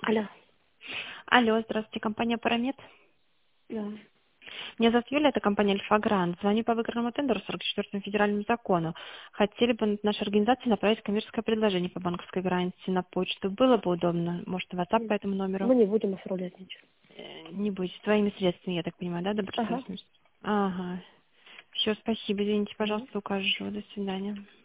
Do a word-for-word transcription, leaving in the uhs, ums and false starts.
Алло. Алло, здравствуйте, компания «Парамед». Да. Меня зовут Юлия, это компания «Альфа-Грант». Звоню по выигранному тендеру сорок четвёртому федеральному закону. Хотели бы от нашей организации направить коммерческое предложение по банковской гарантии на почту. Было бы удобно? Может, в WhatsApp по М. этому номеру? Мы не будем оформлять ничего. Э, Не будете. Своими средствами, я так понимаю, да, Ага. добросовестность? Ага. Все, спасибо. Извините, Мгм. пожалуйста, укажу. До свидания.